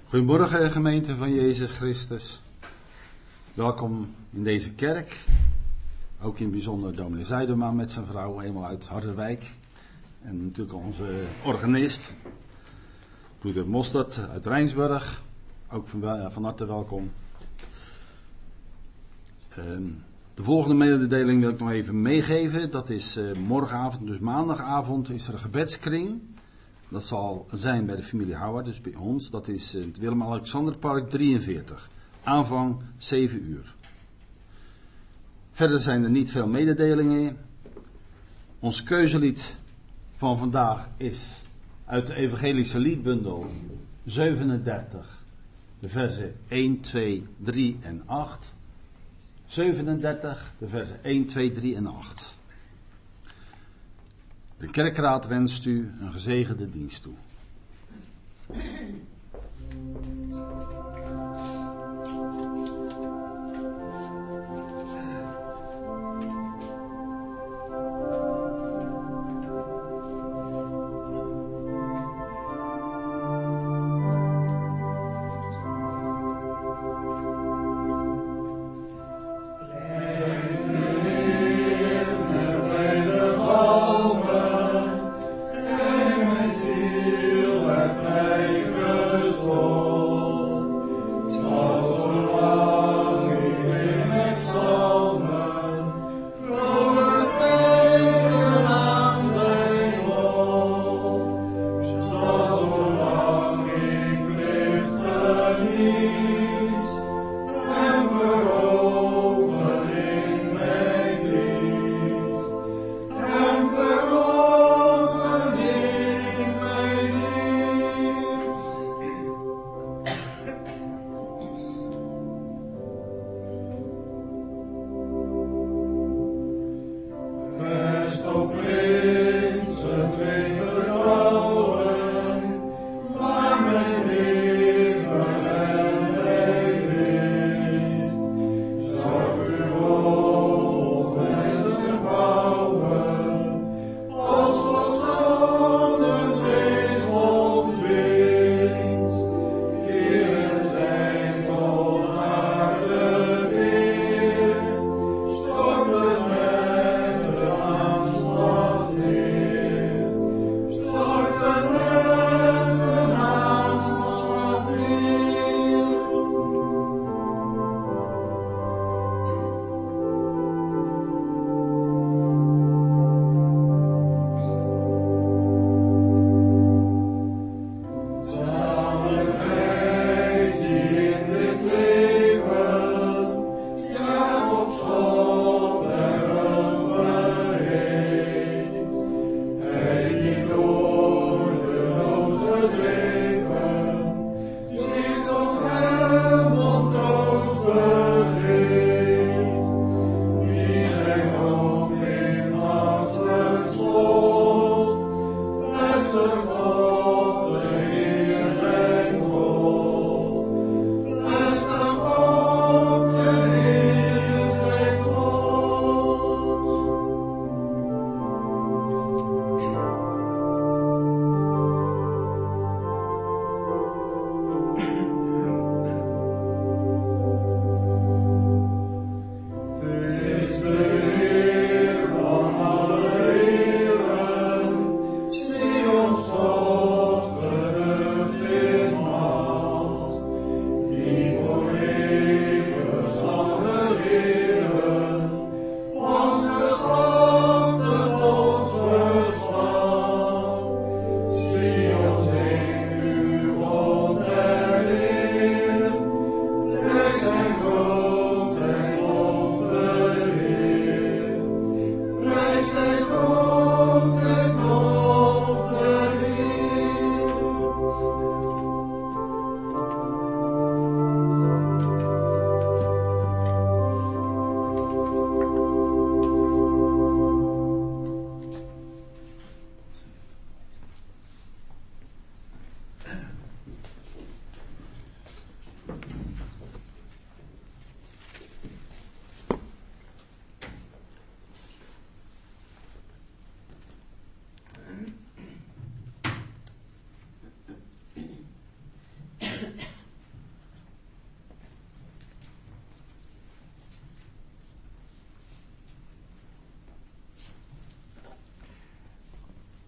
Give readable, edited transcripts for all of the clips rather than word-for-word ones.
Goedemorgen gemeente van Jezus Christus. Welkom in deze kerk. Ook in het bijzonder dominee Zuidema met zijn vrouw, helemaal uit Harderwijk. En natuurlijk onze organist, broeder Mostert uit Rijnsburg. Ook van harte welkom. De volgende mededeling wil ik nog even meegeven. Dat is morgenavond, dus maandagavond, is er een gebedskring. Dat zal zijn bij de familie Houwer, dus bij ons. Dat is in het Willem-Alexanderpark 43. Aanvang 7 uur. Verder zijn er niet veel mededelingen. Ons keuzelied van vandaag is uit de evangelische liedbundel 37. De versen 1, 2, 3 en 8. 37, de versen 1, 2, 3 en 8. De kerkraad wenst u een gezegende dienst toe.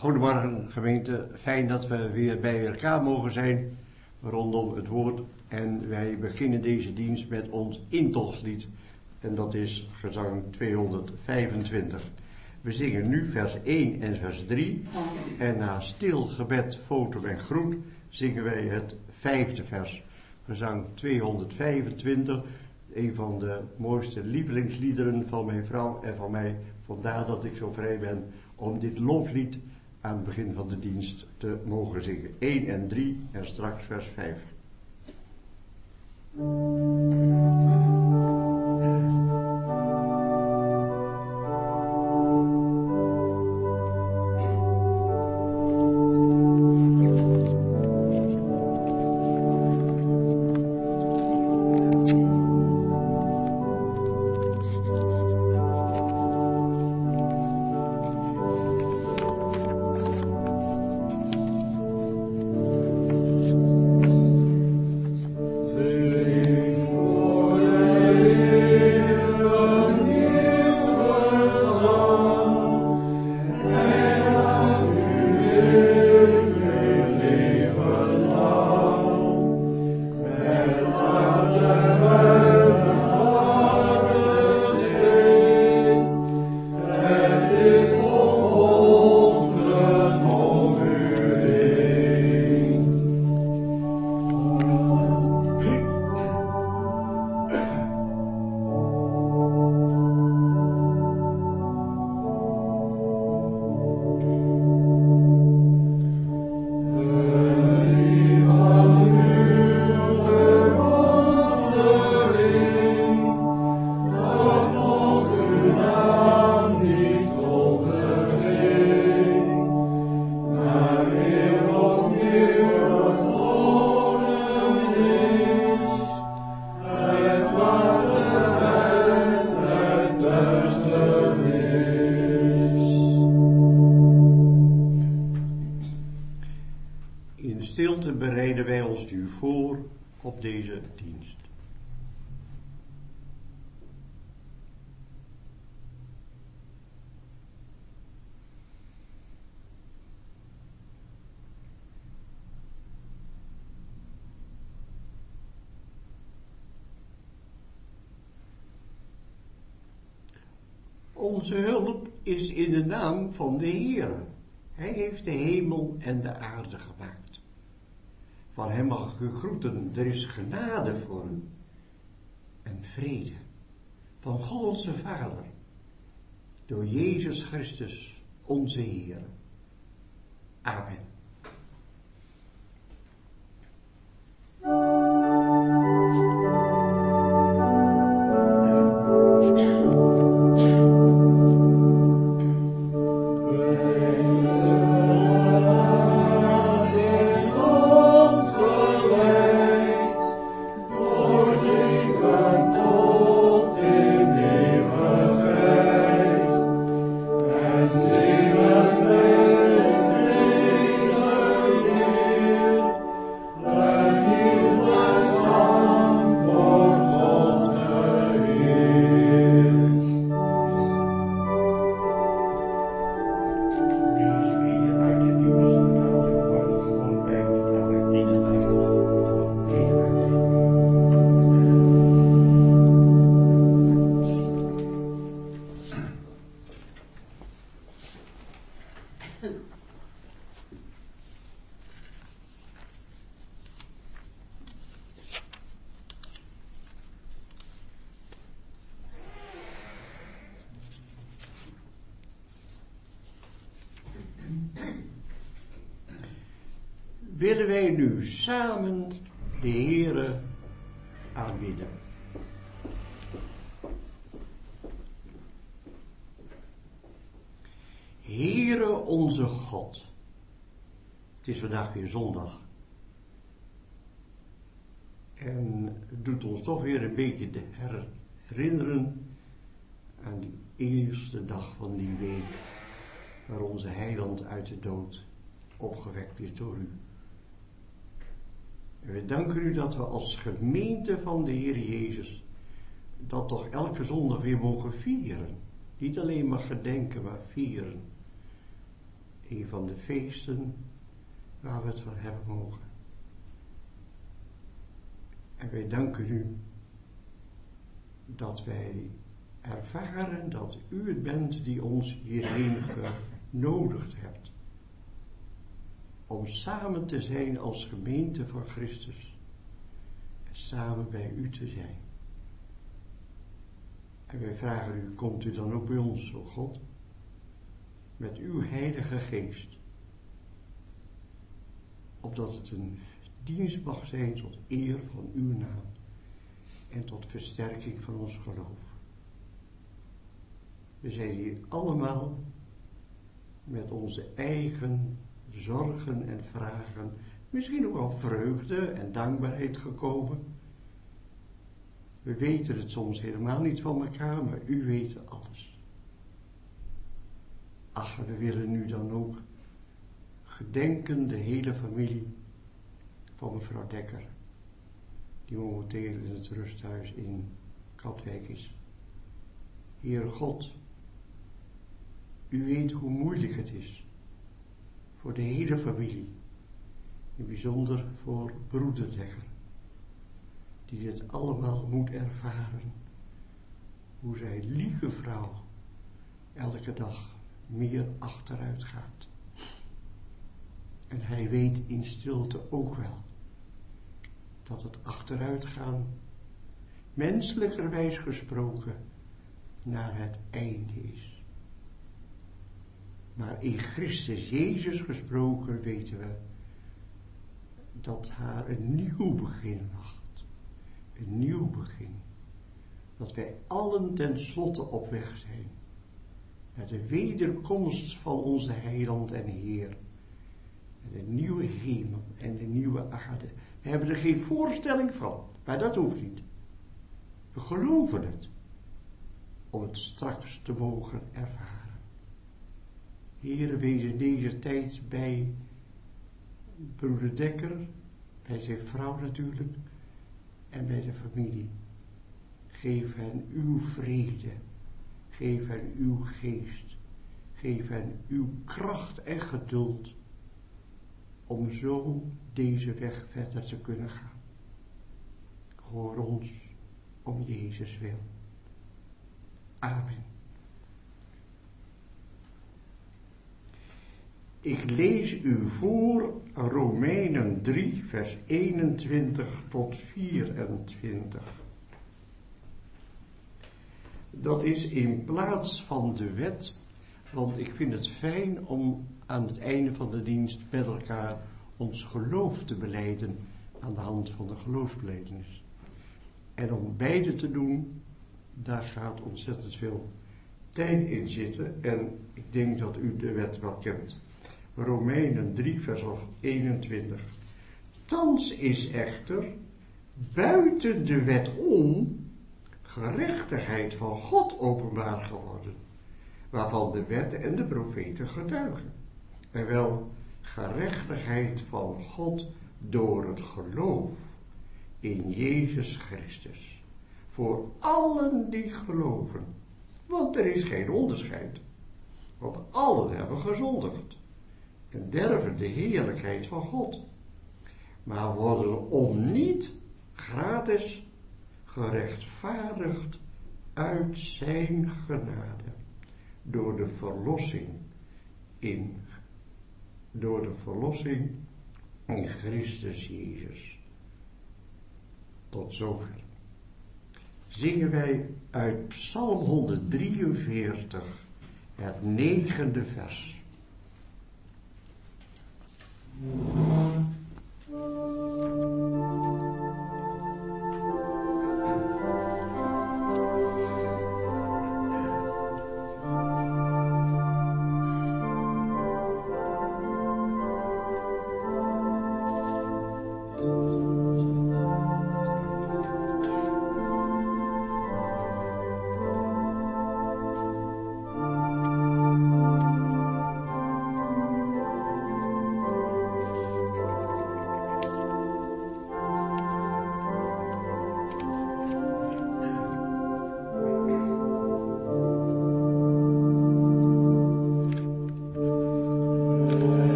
Goedemorgen gemeente, fijn dat we weer bij elkaar mogen zijn rondom het woord. En wij beginnen deze dienst met ons intolslied en dat is gezang 225. We zingen nu vers 1 en vers 3 en na stil gebed, foto en groet zingen wij het 5e vers. Gezang 225, een van de mooiste lievelingsliederen van mijn vrouw en van mij. Vandaar dat ik zo vrij ben om dit looflied aan het begin van de dienst te mogen zingen. 1 en 3 en straks vers 5. Bereiden wij ons nu voor op deze dienst. Onze hulp is in de naam van de Heer. Hij heeft de hemel en de aarde gemaakt. Van hem mag ik u groeten, er is genade voor u en vrede van God onze Vader, door Jezus Christus onze Heer. Amen. Willen wij nu samen de Heere aanbidden. Heere onze God, het is vandaag weer zondag en het doet ons toch weer een beetje te herinneren aan die eerste dag van die week waar onze heiland uit de dood opgewekt is door u. En we danken u dat we als gemeente van de Heer Jezus dat toch elke zondag weer mogen vieren. Niet alleen maar gedenken, maar vieren. een van de feesten waar we het van hebben mogen. En wij danken u dat wij ervaren dat u het bent die ons hierheen genodigd hebt. Om samen te zijn als gemeente van Christus. En samen bij u te zijn. En wij vragen u, komt u dan ook bij ons, o God? Met uw heilige geest. Opdat het een dienst mag zijn tot eer van uw naam. En tot versterking van ons geloof. We zijn hier allemaal met onze eigen zorgen en vragen, misschien ook al vreugde en dankbaarheid gekomen. We weten het soms helemaal niet van elkaar, maar u weet alles. Ach, we willen nu dan ook gedenken de hele familie van mevrouw Dekker, die momenteel in het rusthuis in Katwijk is. Heere God, u weet hoe moeilijk het is voor de hele familie, in bijzonder voor broeder Dekker, die dit allemaal moet ervaren, hoe zijn lieve vrouw elke dag meer achteruit gaat. En hij weet in stilte ook wel dat het achteruitgaan, menselijkerwijs gesproken, naar het einde is. Maar in Christus Jezus gesproken weten we dat haar een nieuw begin wacht. Een nieuw begin. Dat wij allen tenslotte op weg zijn. Naar de wederkomst van onze Heiland en Heer. En de nieuwe hemel en de nieuwe aarde. We hebben er geen voorstelling van, maar dat hoeft niet. We geloven het. Om het straks te mogen ervaren. Heere, wees in deze tijd bij broeder Dekker, bij zijn vrouw natuurlijk, en bij de familie. Geef hen uw vrede, geef hen uw geest, geef hen uw kracht en geduld, om zo deze weg verder te kunnen gaan. Hoor ons om Jezus wil. Amen. Ik lees u voor Romeinen 3, vers 21 tot 24. Dat is in plaats van de wet, want ik vind het fijn om aan het einde van de dienst met elkaar ons geloof te belijden aan de hand van de geloofsbelijdenis. En om beide te doen, daar gaat ontzettend veel tijd in zitten en ik denk dat u de wet wel kent. Romeinen 3 vers 21. Thans is echter buiten de wet om gerechtigheid van God openbaar geworden, waarvan de wet en de profeten getuigen. En wel gerechtigheid van God door het geloof in Jezus Christus. Voor allen die geloven. Want er is geen onderscheid. Want allen hebben gezondigd. En derven de heerlijkheid van God. Maar worden om niet gratis gerechtvaardigd uit zijn genade. Door de verlossing in Christus Jezus. Tot zover. Zingen wij uit Psalm 143, het 9e vers.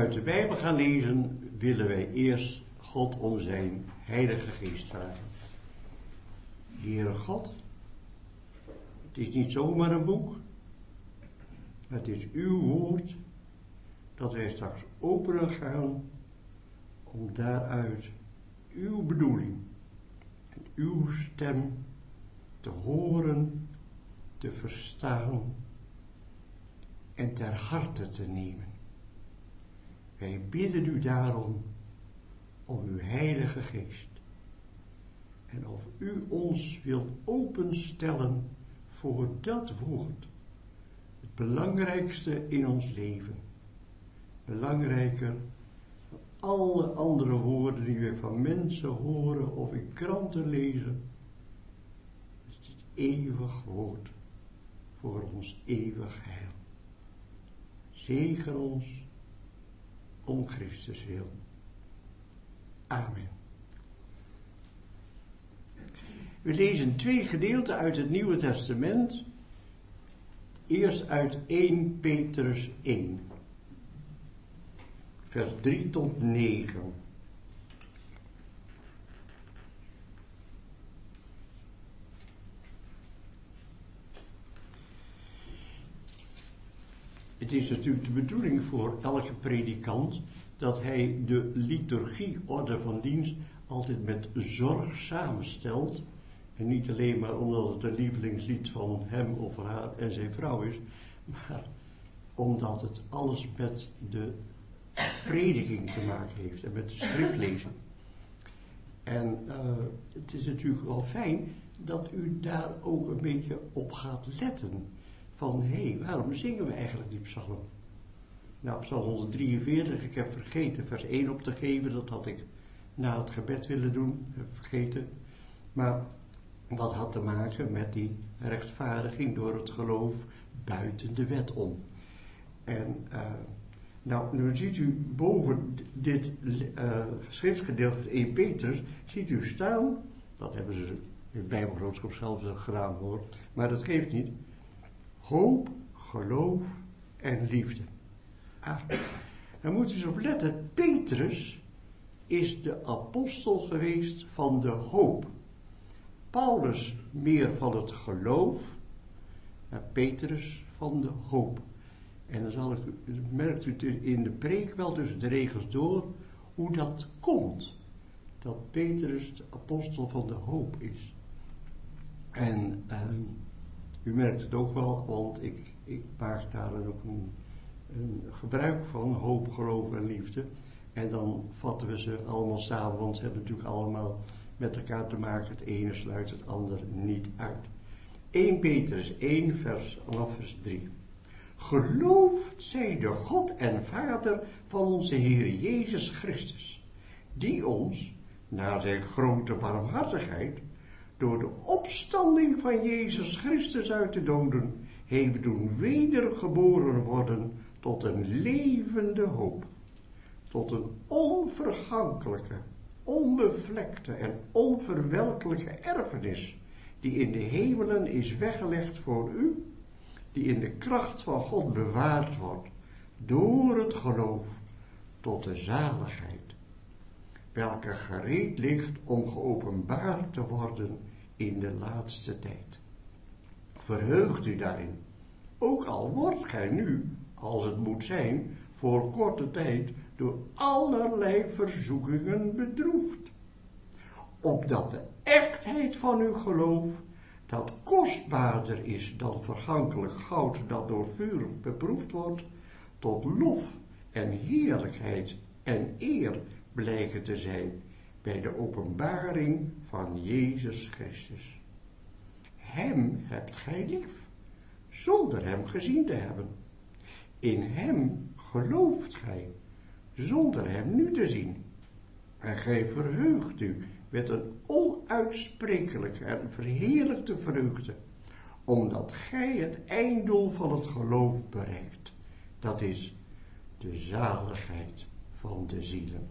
uit de Bijbel gaan lezen, willen wij eerst God om zijn Heilige Geest vragen. Heere God, het is niet zomaar een boek. Het is uw woord dat wij straks openen gaan om daaruit uw bedoeling en uw stem te horen, te verstaan en ter harte te nemen. Wij bidden u daarom om uw Heilige Geest. En of u ons wilt openstellen voor dat woord. Het belangrijkste in ons leven. Belangrijker dan alle andere woorden die we van mensen horen of in kranten lezen. Het is het eeuwig woord voor ons eeuwig heil. Zegen ons om Christus wil. Amen. We lezen 2 gedeelten uit het Nieuwe Testament. Eerst uit 1 Petrus 1. Vers 3 tot 9. Het is natuurlijk de bedoeling voor elke predikant dat hij de liturgieorde van dienst altijd met zorg samenstelt. En niet alleen maar omdat het een lievelingslied van hem of haar en zijn vrouw is, maar omdat het alles met de prediking te maken heeft en met de schriftlezing. En het is natuurlijk wel fijn dat u daar ook een beetje op gaat letten. Van, hé, waarom zingen we eigenlijk die psalm? Nou, psalm 143, ik heb vergeten vers 1 op te geven. Dat had ik na het gebed willen doen, heb vergeten. Maar dat had te maken met die rechtvaardiging door het geloof buiten de wet om. En nou, nu ziet u boven dit schriftgedeelte van 1 Petrus, ziet u staan, dat hebben ze in het Bijbelgenootschap zelf gedaan hoor, maar dat geeft niet. Hoop, geloof en liefde. Daar moeten we eens op letten. Petrus is de apostel geweest van de hoop. Paulus meer van het geloof, maar Petrus van de hoop. En dan merkt u in de preek wel tussen de regels door hoe dat komt. Dat Petrus de apostel van de hoop is. En u merkt het ook wel, want ik maak daar ook een gebruik van, hoop, geloof en liefde. En dan vatten we ze allemaal samen, want ze hebben natuurlijk allemaal met elkaar te maken. Het ene sluit het ander niet uit. 1 Petrus 1 vanaf vers 3. Geloofd zij de God en Vader van onze Heer Jezus Christus, die ons, na zijn grote barmhartigheid, door de opstanding van Jezus Christus uit de doden, heeft doen wedergeboren worden tot een levende hoop, tot een onvergankelijke, onbevlekte en onverwelkelijke erfenis, die in de hemelen is weggelegd voor u, die in de kracht van God bewaard wordt, door het geloof tot de zaligheid, welke gereed ligt om geopenbaard te worden in de laatste tijd. Verheugt u daarin, ook al wordt gij nu, als het moet zijn, voor korte tijd door allerlei verzoekingen bedroefd, opdat de echtheid van uw geloof, dat kostbaarder is dan vergankelijk goud dat door vuur beproefd wordt, tot lof en heerlijkheid en eer blijken te zijn bij de openbaring van Jezus Christus. Hem hebt gij lief, zonder hem gezien te hebben. In hem gelooft gij, zonder hem nu te zien. En gij verheugt u met een onuitsprekelijke en verheerlijkte vreugde, omdat gij het einddoel van het geloof bereikt. Dat is de zaligheid van de zielen.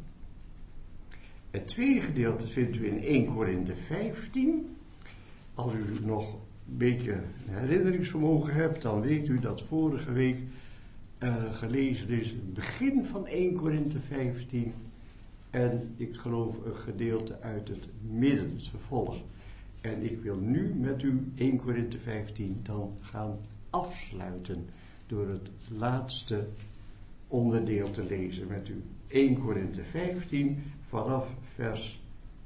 Het tweede gedeelte vindt u in 1 Korinthe 15. Als u nog een beetje herinneringsvermogen hebt, dan weet u dat vorige week gelezen is het begin van 1 Korinthe 15 en ik geloof een gedeelte uit het midden, het vervolg. En ik wil nu met u 1 Korinthe 15 dan gaan afsluiten door het laatste onderdeel te lezen met u. 1 Korinthe 15 vanaf vers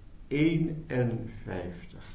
51.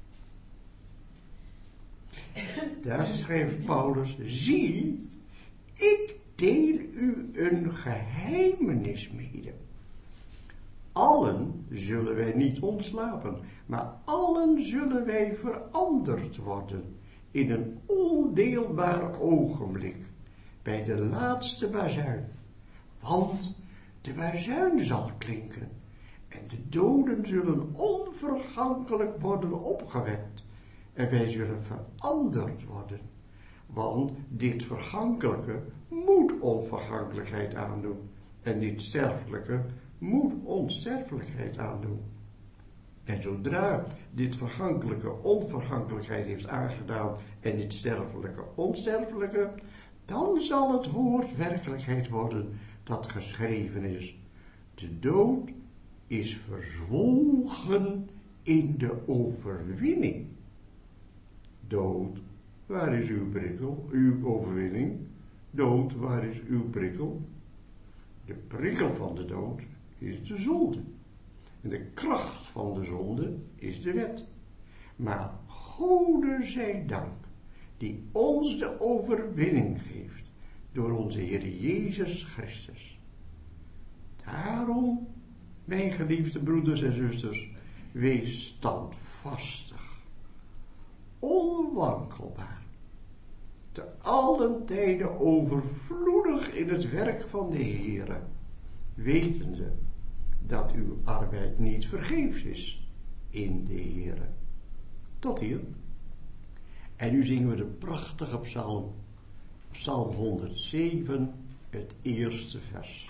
Daar schrijft Paulus: zie, ik deel u een geheimenis mede. Allen zullen wij niet ontslapen, maar allen zullen wij veranderd worden in een ondeelbaar ogenblik, bij de laatste bazuin. Want de bazuin zal klinken en de doden zullen onvergankelijk worden opgewekt en wij zullen veranderd worden. Want dit vergankelijke moet onvergankelijkheid aandoen en dit sterfelijke moet onsterfelijkheid aandoen. En zodra dit vergankelijke onvergankelijkheid heeft aangedaan en dit sterfelijke onsterfelijke, dan zal het woord werkelijkheid worden dat geschreven is. De dood is verzwolgen in de overwinning. Dood, waar is uw prikkel, uw overwinning? Dood, waar is uw prikkel? De prikkel van de dood is de zonde. En de kracht van de zonde is de wet. Maar Gode zij dank, die ons de overwinning geeft door onze Heer Jezus Christus. Daarom, mijn geliefde broeders en zusters, wees standvastig, onwankelbaar, te allen tijden overvloedig in het werk van de Heere, wetende dat uw arbeid niet vergeefs is in de Heere. Tot hier. En nu zingen we de prachtige psalm, psalm 107, het eerste vers.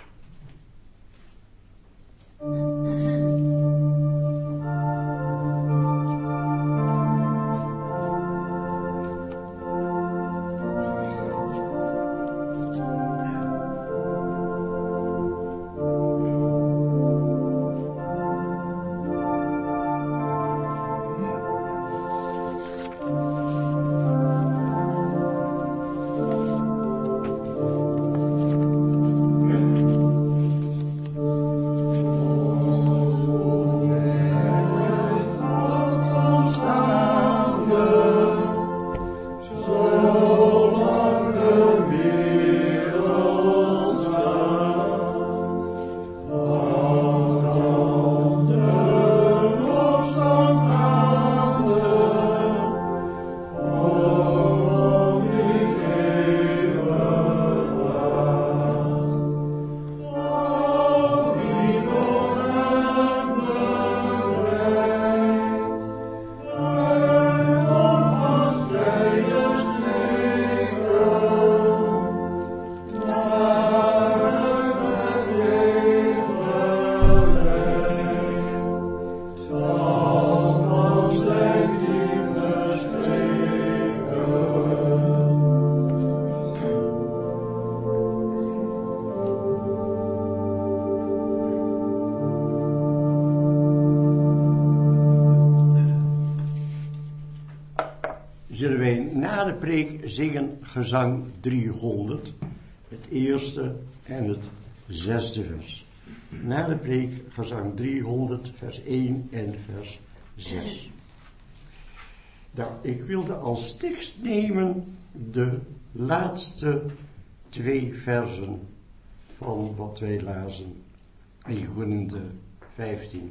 Zullen wij na de preek zingen gezang 300, het eerste en het zesde vers. Na de preek gezang 300, vers 1 en vers 6. Nou, ik wilde als tekst nemen de laatste 2 versen van wat wij lazen in Korinthe 15.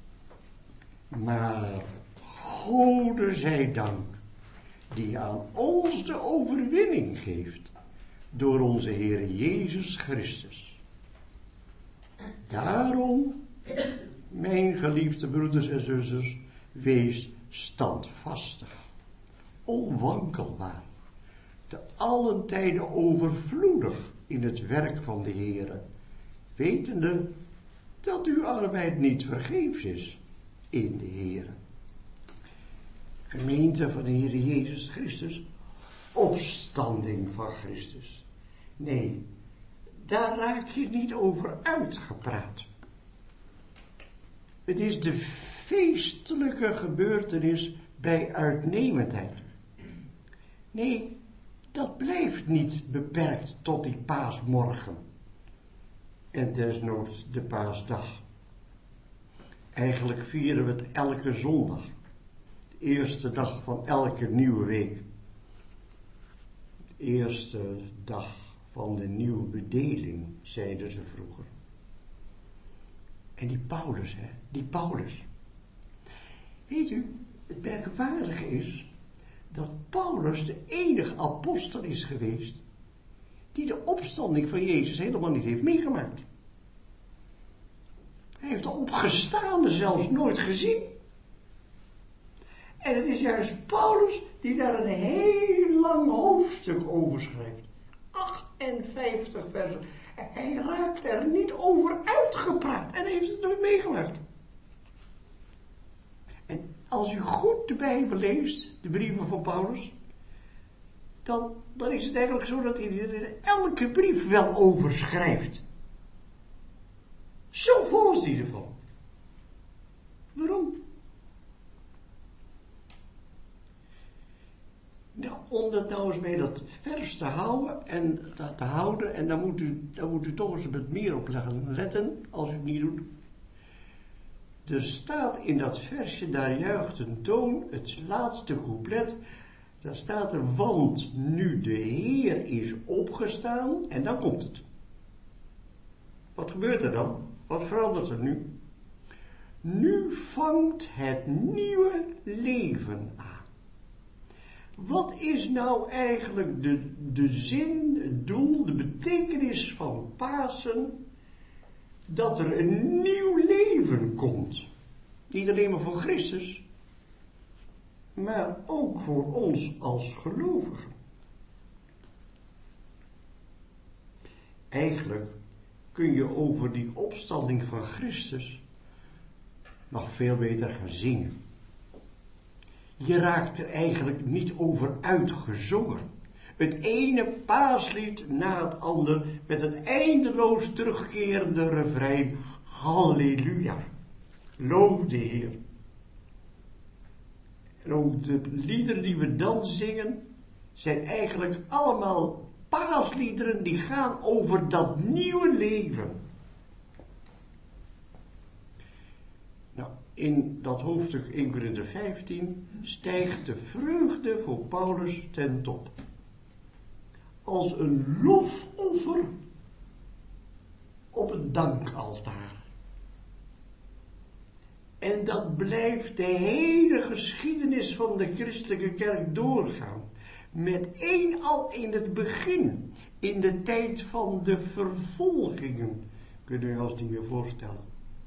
Maar Gode zij dank, die aan ons de overwinning geeft door onze Heer Jezus Christus. Daarom, mijn geliefde broeders en zusters, wees standvastig, onwankelbaar, te allen tijden overvloedig in het werk van de Heere, wetende dat uw arbeid niet vergeefs is in de Heere. Gemeente van de Heer Jezus Christus, opstanding van Christus. Nee, daar raak je niet over uitgepraat. Het is de feestelijke gebeurtenis bij uitnemendheid. Nee, dat blijft niet beperkt tot die paasmorgen. En desnoods de paasdag. Eigenlijk vieren we het elke zondag. De eerste dag van elke nieuwe week. De eerste dag van de nieuwe bedeling, zeiden ze vroeger. En die Paulus. Weet u, het merkwaardige is dat Paulus de enige apostel is geweest die de opstanding van Jezus helemaal niet heeft meegemaakt. Hij heeft de opgestaande zelfs nooit gezien. En het is juist Paulus die daar een heel lang hoofdstuk over schrijft. 58 versen. Hij raakt er niet over uitgepraat en heeft het nooit meegemaakt. En als u goed de Bijbel leest, de brieven van Paulus, dan is het eigenlijk zo dat hij er elke brief wel over schrijft. Zo vol is hij ervan. Waarom? Nou, om dat nou eens bij dat vers te houden en dan moet u toch eens wat meer op letten, als u het niet doet. Er staat in dat versje, daar juicht een toon, het laatste couplet, daar staat er, want nu de Heer is opgestaan, en dan komt het. Wat gebeurt er dan? Wat verandert er nu? Nu vangt het nieuwe leven aan. Wat is nou eigenlijk de zin, het doel, de betekenis van Pasen? Dat er een nieuw leven komt. Niet alleen maar voor Christus, maar ook voor ons als gelovigen. Eigenlijk kun je over die opstanding van Christus nog veel beter gaan zingen. Je raakt er eigenlijk niet over uitgezongen. Het ene paaslied na het andere met een eindeloos terugkerende refrein. Halleluja. Loof de Heer. En ook de liederen die we dan zingen zijn eigenlijk allemaal paasliederen die gaan over dat nieuwe leven. Nou, in dat hoofdstuk 1 Korinther 15 stijgt de vreugde voor Paulus ten top. Als een lofoffer op het dankaltaar. En dat blijft de hele geschiedenis van de christelijke kerk doorgaan. Met één al in het begin, in de tijd van de vervolgingen, kunnen we ons niet meer voorstellen.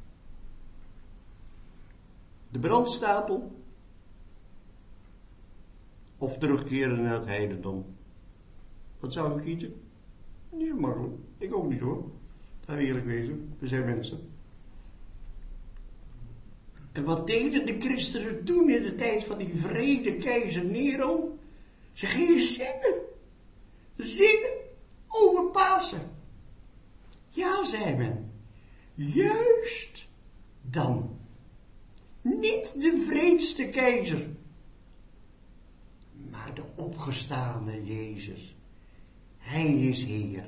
De brandstapel, of terugkeren naar het heidendom. Wat zou ik kiezen? Niet zo makkelijk. Ik ook niet hoor. Laten we eerlijk wezen. We zijn mensen. En wat deden de christenen toen in de tijd van die wrede keizer Nero? Ze gingen zingen. Zingen over Pasen. Ja, zei men. Juist dan. Niet de wreedste keizer. Maar de opgestane Jezus. Hij is Heer.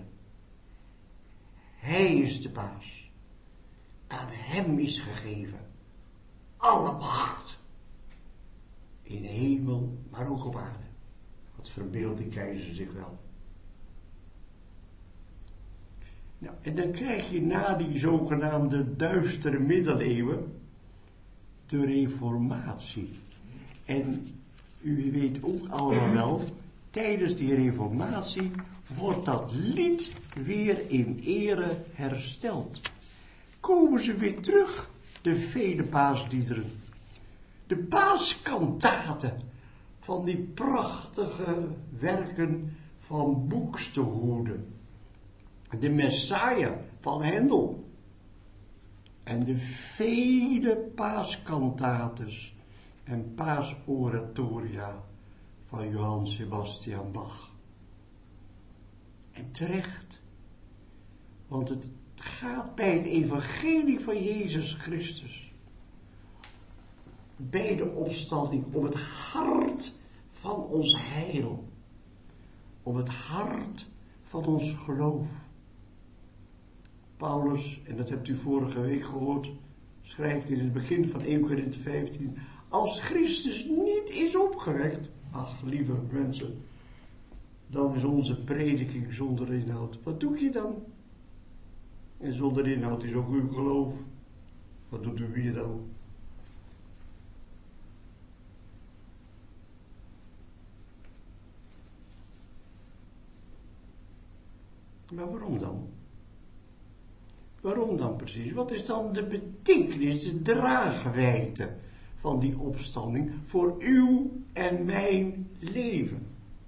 Hij is de baas. Aan hem is gegeven alle macht. In hemel, maar ook op aarde. Wat verbeeldt die keizer zich wel. Nou, en dan krijg je na die zogenaamde duistere middeleeuwen de reformatie. En u weet ook allemaal wel, tijdens die reformatie wordt dat lied weer in ere hersteld. Komen ze weer terug, de vele paasliederen. De paaskantaten van die prachtige werken van Buxtehude. De Messiah van Hendel. En de vele paaskantates en paasoratoria van Johann Sebastian Bach. En terecht. Want het gaat bij het evangelie van Jezus Christus, bij de opstanding, om het hart van ons heil. Om het hart van ons geloof. Paulus, en dat hebt u vorige week gehoord, schrijft in het begin van 1 Korinthe 15, als Christus niet is opgewekt, ach lieve mensen, dan is onze prediking zonder inhoud. Wat doe je dan? En zonder inhoud is ook uw geloof. Wat doet u hier dan? Maar waarom dan? Waarom dan precies? Wat is dan de betekenis, de draagwijdte van die opstanding voor uw en mijn leven?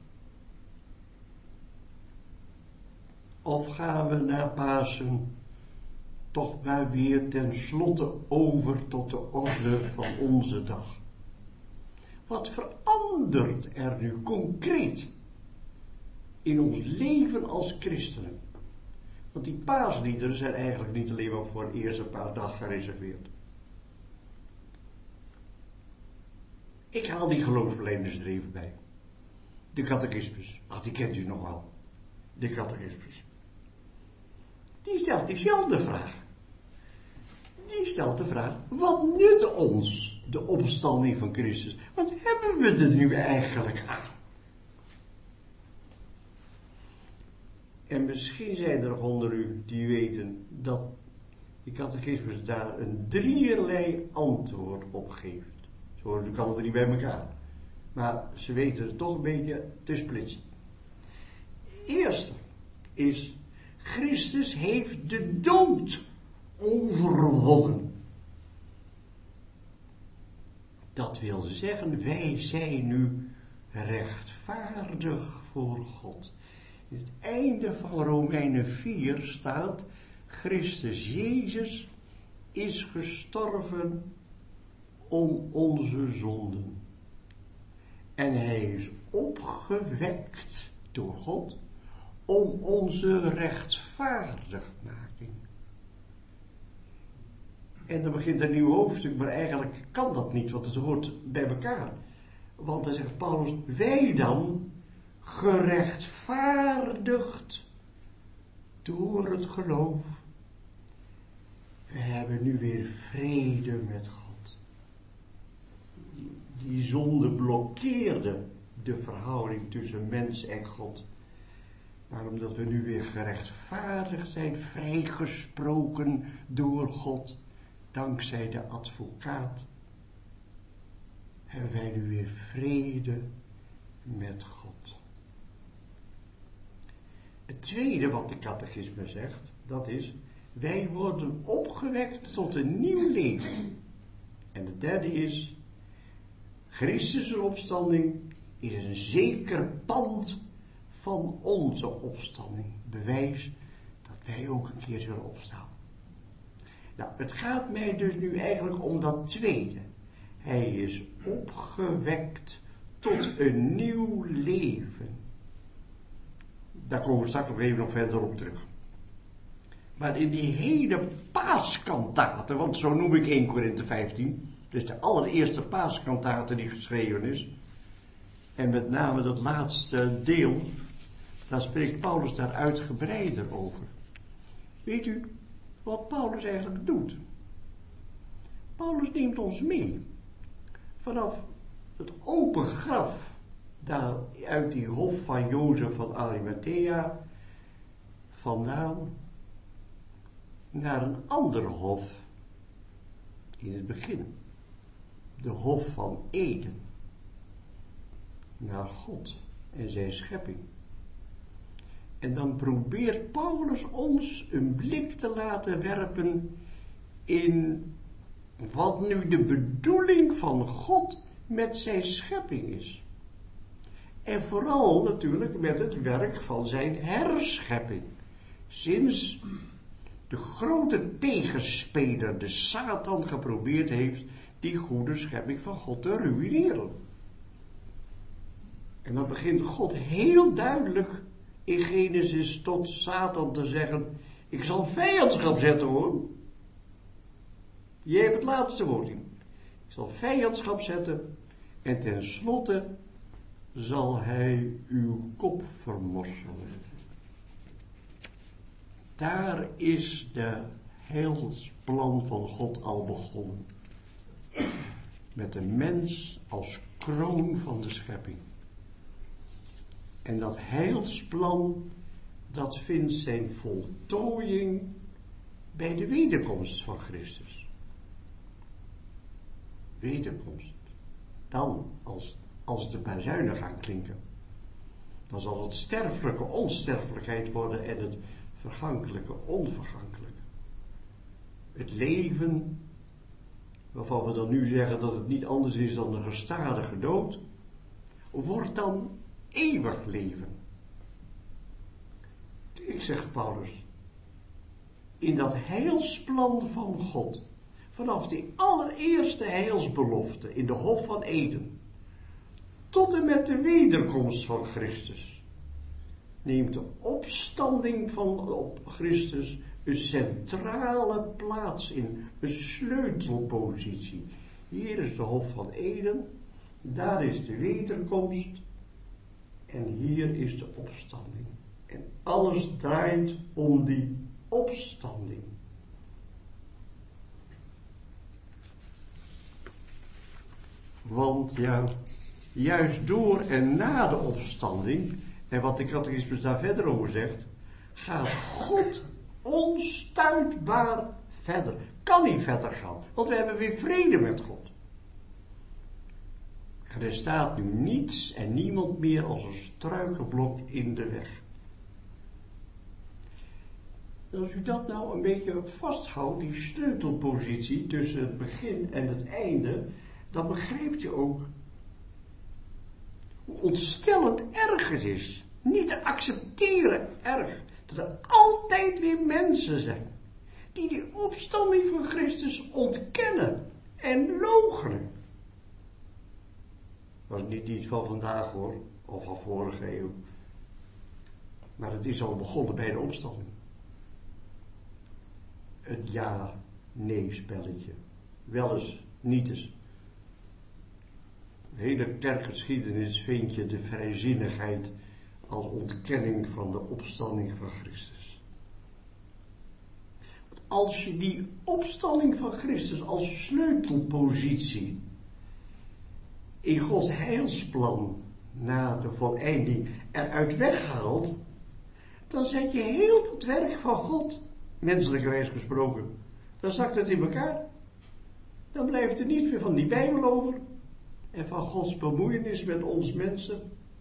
Of gaan we na Pasen toch maar weer tenslotte over tot de orde van onze dag? Wat verandert er nu concreet in ons leven als christenen? Want die paasliederen zijn eigenlijk niet alleen maar voor de eerste paar dagen gereserveerd. Ik haal die geloofsbelijdenis er even bij. De catechismus. Ach, die kent u nog wel. De catechismus. Die stelt diezelfde vraag. Die stelt de vraag, wat nut ons de opstanding van Christus? Wat hebben we er nu eigenlijk aan? En misschien zijn er nog onder u die weten dat die catechismus daar een drieërlei antwoord op geeft. Zo horen kan het er niet bij elkaar. Maar ze weten het toch een beetje te splitsen. Eerste is, Christus heeft de dood overwonnen. Dat wil zeggen, wij zijn nu rechtvaardig voor God. In het einde van Romeinen 4 staat, Christus Jezus is gestorven om onze zonden. En hij is opgewekt door God om onze rechtvaardigmaking. En dan begint een nieuw hoofdstuk, maar eigenlijk kan dat niet, want het hoort bij elkaar. Want dan zegt Paulus, wij dan, gerechtvaardigd door het geloof, we hebben nu weer vrede met God. Die zonde blokkeerde de verhouding tussen mens en God. Maar omdat we nu weer gerechtvaardigd zijn, vrijgesproken door God, dankzij de advocaat, hebben wij nu weer vrede met God. Het tweede wat de catechisme zegt, dat is, wij worden opgewekt tot een nieuw leven. En het derde is, Christus' opstanding is een zeker pand van onze opstanding. Bewijs dat wij ook een keer zullen opstaan. Nou, het gaat mij dus nu eigenlijk om dat tweede. Hij is opgewekt tot een nieuw leven. Daar komen we straks nog even nog verder op terug. Maar in die hele paaskantate, want zo noem ik 1 Korinthe 15, dus de allereerste paaskantate die geschreven is, en met name dat laatste deel, daar spreekt Paulus daar uitgebreider over. Weet u wat Paulus eigenlijk doet? Paulus neemt ons mee vanaf het open graf daar uit die hof van Jozef van Arimathea vandaan naar een ander hof in het begin, de hof van Eden, naar God en zijn schepping. En dan probeert Paulus ons een blik te laten werpen in wat nu de bedoeling van God met zijn schepping is. En vooral natuurlijk met het werk van zijn herschepping. Sinds de grote tegenspeler, de Satan, geprobeerd heeft die goede schepping van God te ruïneren. En dan begint God heel duidelijk in Genesis tot Satan te zeggen, ik zal vijandschap zetten hoor. Jij hebt het laatste woord in. Ik zal vijandschap zetten en tenslotte zal hij uw kop vermorselen. Daar is de heilsplan van God al begonnen. Met de mens als kroon van de schepping. En dat heilsplan, dat vindt zijn voltooiing bij de wederkomst van Christus. Wederkomst. Dan, als de bazuinen gaan klinken, dan zal het sterfelijke onsterfelijkheid worden en het vergankelijke onvergankelijke. Het leven, waarvan we dan nu zeggen dat het niet anders is dan een gestadige dood, wordt dan eeuwig leven. Ik zeg Paulus, in dat heilsplan van God, vanaf die allereerste heilsbelofte in de Hof van Eden, tot en met de wederkomst van Christus, neemt de opstanding op Christus een centrale plaats in, een sleutelpositie. Hier is de Hof van Eden, daar is de wederkomst en hier is de opstanding. En alles draait om die opstanding. Want ja, juist door en na de opstanding, en wat de catechismus daar verder over zegt, gaat God onstuitbaar verder. Kan niet verder gaan, want we hebben weer vrede met God. Er staat nu niets en niemand meer als een struikelblok in de weg. Als u dat nou een beetje vasthoudt, die sleutelpositie tussen het begin en het einde, dan begrijpt u ook hoe ontstellend erg het is. Niet te accepteren erg. Dat er altijd weer mensen zijn die opstanding van Christus ontkennen en loochenen. Dat is niet iets van vandaag hoor, of van vorige eeuw. Maar het is al begonnen bij de opstanding. Het ja-nee spelletje. Wel eens, niet eens. De hele kerkgeschiedenis vind je de vrijzinnigheid als ontkenning van de opstanding van Christus. Als je die opstanding van Christus als sleutelpositie in Gods heilsplan na de voleinding eruit weghaalt, dan zet je heel het werk van God, menselijkerwijs gesproken, dan zakt het in elkaar. Dan blijft er niets meer van die Bijbel over en van Gods bemoeienis met ons mensen.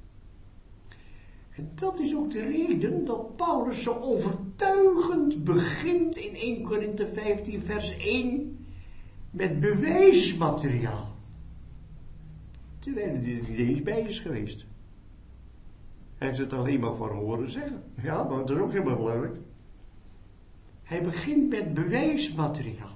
En dat is ook de reden dat Paulus zo overtuigend begint in 1 Korinthe 15 vers 1 met bewijsmateriaal. Terwijl hij er niet eens bij is geweest. Hij heeft het alleen maar van horen zeggen. Ja, maar dat is ook helemaal belangrijk. Hij begint met bewijsmateriaal.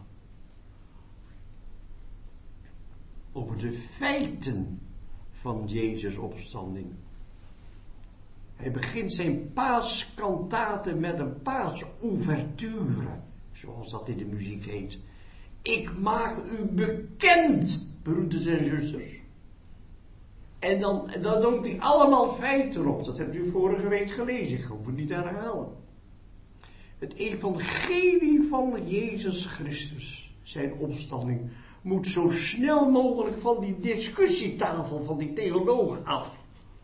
Over de feiten van Jezus' opstanding. Hij begint zijn paaskantaten met een paasouverture, zoals dat in de muziek heet. Ik maak u bekend, broeders en zusters. En dan noemt hij allemaal feiten op. Dat hebt u vorige week gelezen. Ik hoef het niet te herhalen. Het evangelie van Jezus Christus, zijn opstanding, moet zo snel mogelijk van die discussietafel van die theologen af.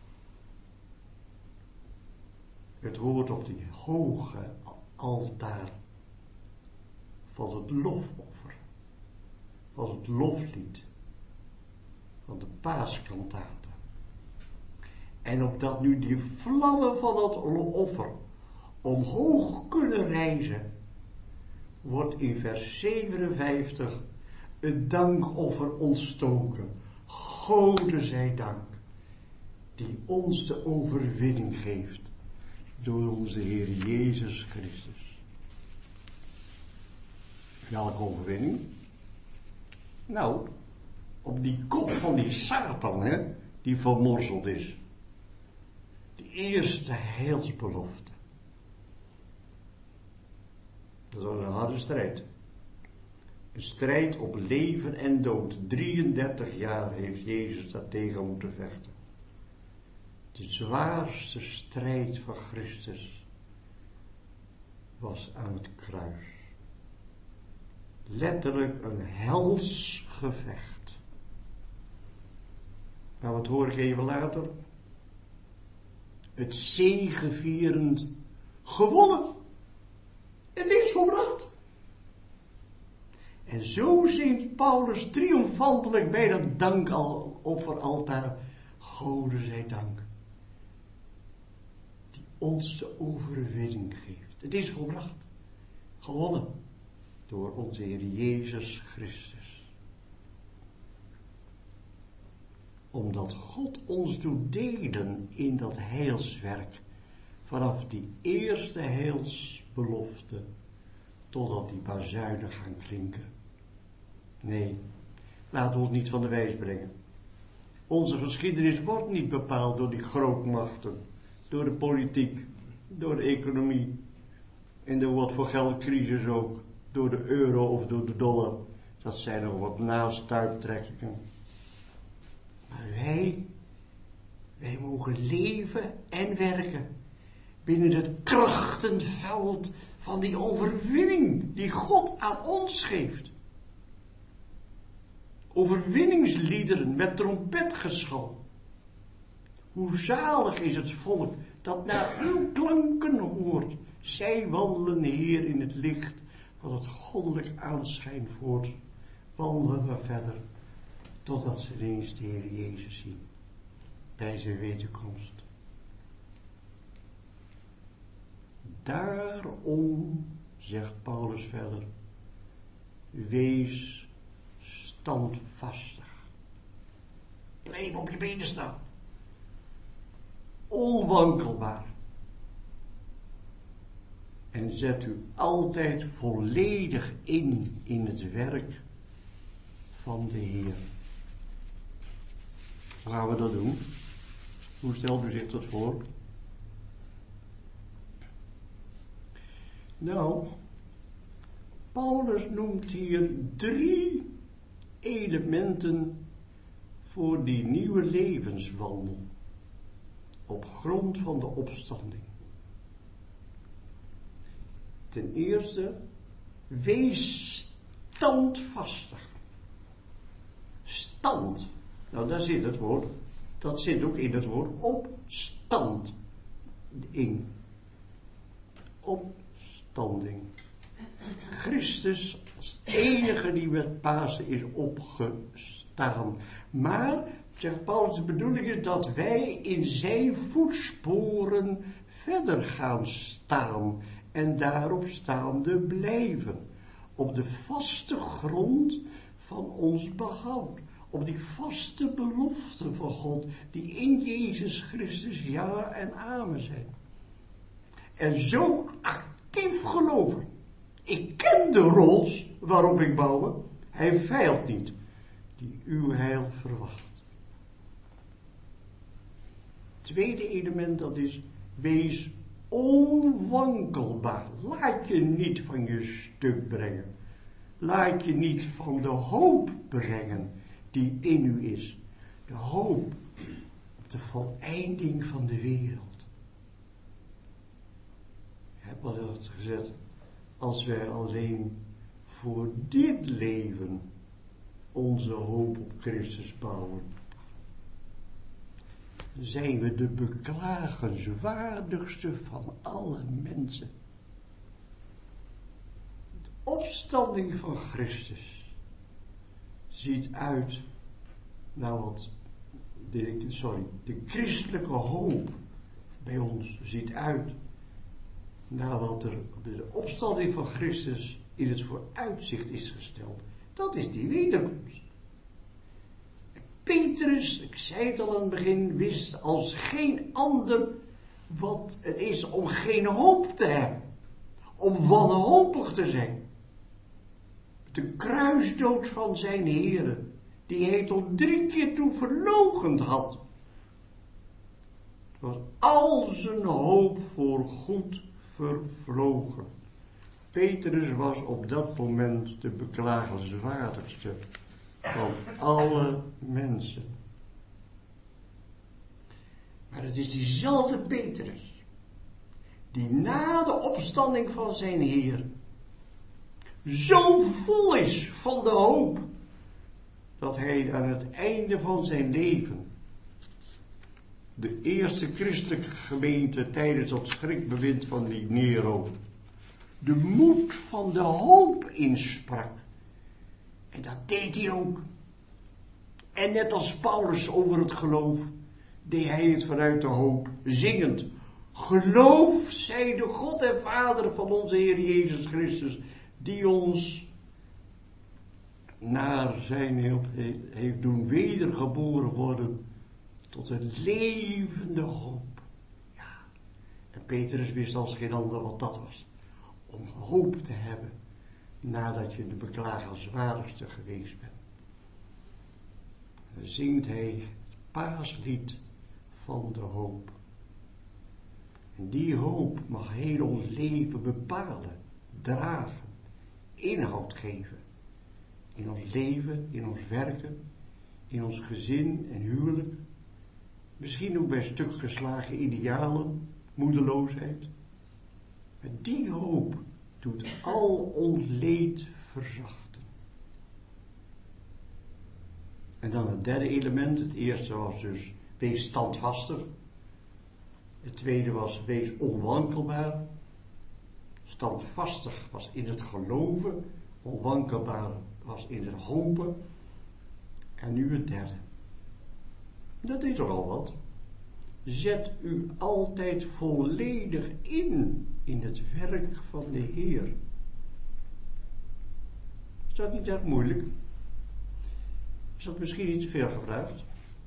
Het hoort op die hoge altaar van het lofoffer, van het loflied, van de paaskantaten. En opdat nu die vlammen van dat offer omhoog kunnen rijzen, wordt in vers 57 het dankoffer ontstoken. Gode zij dank, die ons de overwinning geeft door onze Heer Jezus Christus. Welke overwinning? Nou, op die kop van die Satan, die vermorzeld is. Die eerste heilsbelofte. Dat was een harde strijd. Een strijd op leven en dood. 33 jaar heeft Jezus daar tegen moeten vechten. De zwaarste strijd van Christus was aan het kruis. Letterlijk een hels gevecht. Maar wat hoor ik even later? Het zegevierend gewonnen. Het is volbracht. En zo zingt Paulus triomfantelijk bij dat dankofferaltaar. Gode zij dank. Die ons de overwinning geeft. Het is volbracht. Gewonnen. Door onze Heer Jezus Christus. Omdat God ons doet delen in dat heilswerk. Vanaf die eerste heilsbelofte. Totdat die bazuinen gaan klinken. Nee, laten we ons niet van de wijs brengen. Onze geschiedenis wordt niet bepaald door die grootmachten. Door de politiek. Door de economie. En door wat voor geldcrisis ook. Door de euro of door de dollar. Dat zijn nog wat nastuiptrekkingen. Maar wij mogen leven en werken. Binnen het krachtenveld van die overwinning die God aan ons geeft. Overwinningsliederen met trompetgeschal. Hoe zalig is het volk dat naar uw klanken hoort. Zij wandelen, Heer, in het licht van het goddelijk aanschijn voort. Wandelen we verder, totdat ze ineens de Heer Jezus zien. Bij zijn wederkomst. Daarom, zegt Paulus verder, wees standvastig. Blijf op je benen staan. Onwankelbaar. En zet u altijd volledig in het werk van de Heer. Hoe gaan we dat doen? Hoe stelt u zich dat voor? Nou, Paulus noemt hier 3 elementen voor die nieuwe levenswandel. Op grond van de opstanding. Ten eerste, wees standvastig. Stand. Nou, daar zit het woord. Dat zit ook in het woord opstand. In. Opstanding. Christus als enige die met Pasen is opgestaan. Maar, zegt Paulus, de bedoeling is dat wij in zijn voetsporen verder gaan staan. En daarop staande blijven. Op de vaste grond van ons behoud. Op die vaste beloften van God. Die in Jezus Christus ja en amen zijn. En zo actief geloven. Ik ken de rots waarop ik bouw. Hij feilt niet. Die uw heil verwacht. Tweede element, dat is wees onwankelbaar. Laat je niet van je stuk brengen. Laat je niet van de hoop brengen die in u is. De hoop op de voleinding van de wereld. Ik heb al eens gezegd, als wij alleen voor dit leven onze hoop op Christus bouwen, zijn we de beklagenswaardigste van alle mensen. De opstanding van Christus ziet uit naar wat de christelijke hoop bij ons ziet uit naar wat er de opstanding van Christus in het vooruitzicht is gesteld. Dat is die wederkomst. Petrus, ik zei het al aan het begin, wist als geen ander wat het is om geen hoop te hebben. Om wanhopig te zijn. De kruisdood van zijn Heere, die hij tot 3 keer toe verloochend had. Het was al zijn hoop voor goed vervlogen. Petrus was op dat moment de beklagenswaardigste van alle mensen. Maar het is diezelfde Petrus die na de opstanding van zijn Heer zo vol is van de hoop dat hij aan het einde van zijn leven de eerste christelijke gemeente tijdens dat schrikbewind van die Nero de moed van de hoop insprak. En dat deed hij ook. En net als Paulus over het geloof, deed hij het vanuit de hoop, zingend. Geloof zij de God en Vader van onze Heer Jezus Christus, die ons naar zijn hulp heeft doen wedergeboren worden tot een levende hoop. Ja, en Petrus wist als geen ander wat dat was. Om hoop te hebben nadat je de beklagenswaardigste geweest bent. Dan zingt hij het paaslied van de hoop. En die hoop mag heel ons leven bepalen, dragen, inhoud geven. In ons leven, in ons werken, in ons gezin en huwelijk. Misschien ook bij stuk geslagen idealen, moedeloosheid. Maar die hoop doet al ons leed verzachten. En dan het derde element. Het eerste was dus wees standvastig. Het tweede was wees onwankelbaar. Standvastig was in het geloven. Onwankelbaar was in het hopen. En nu het derde. Dat is toch al wat. Zet u altijd volledig in het werk van de Heer. Is dat niet erg moeilijk? Is dat misschien niet te veel gevraagd?